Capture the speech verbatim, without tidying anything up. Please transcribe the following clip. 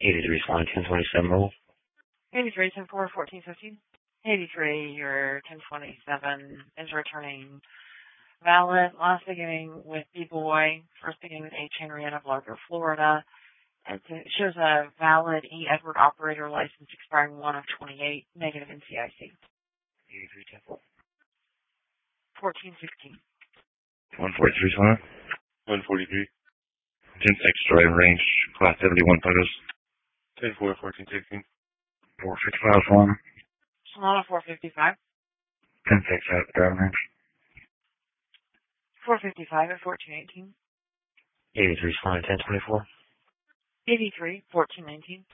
eighty-three, flying ten twenty-seven mobile. eighty-three, ten four, fourteen fifteen. eighty-three, your ten twenty-seven is returning valid. Last beginning with B-Boy. First beginning with H. Henrietta, Largo, Florida. It shows a valid E. Edward operator license expiring one of twenty-eight. Negative N C I C. eighty-three, ten four. fourteen sixteen. one forty-three, flying. one forty-three. ten six, driving range, class seventy-one photos. ten four, fourteen sixteen. four fifty-five, flying. Solana four fifty-five. ten six, out driving range. four fifty-five at fourteen eighteen. eighty-three, flying ten twenty-four. eighty-three, fourteen nineteen.